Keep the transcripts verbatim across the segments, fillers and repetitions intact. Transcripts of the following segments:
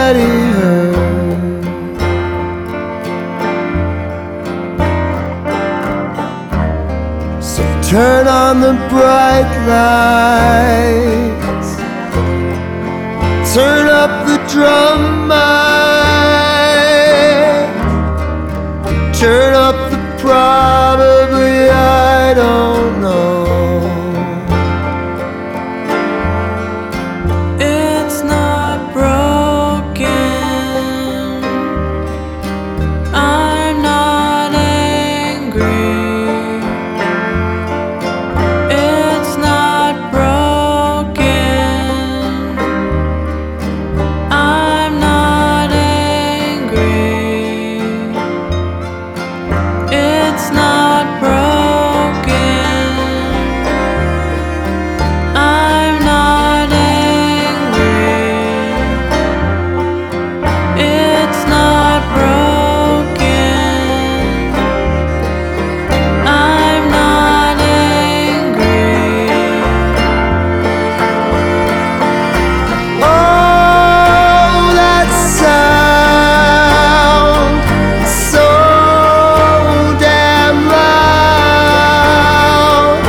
already heard. So turn on the bright lights, turn up the drum mic, turn up the probably, I don't know. It's not broken, I'm not angry. It's not broken, I'm not angry. It's not broken, I'm not angry. It's not broken, I'm not angry. Oh, that sound, so damn loud.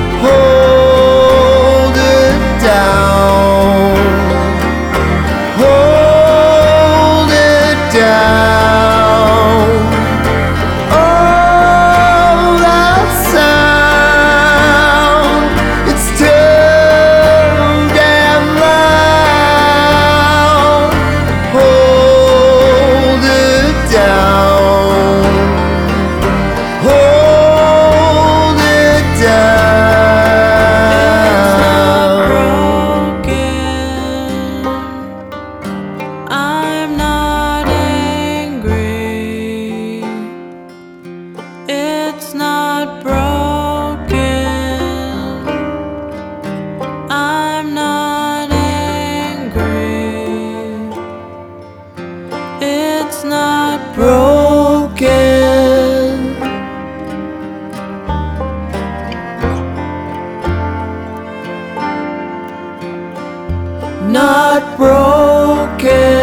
Hold it down, hold it down. Oh, that sound, it's too damn loud. Hold it down, hold it down. I'm not angry. It's not broken, I'm not angry. It's not Broken, not broken.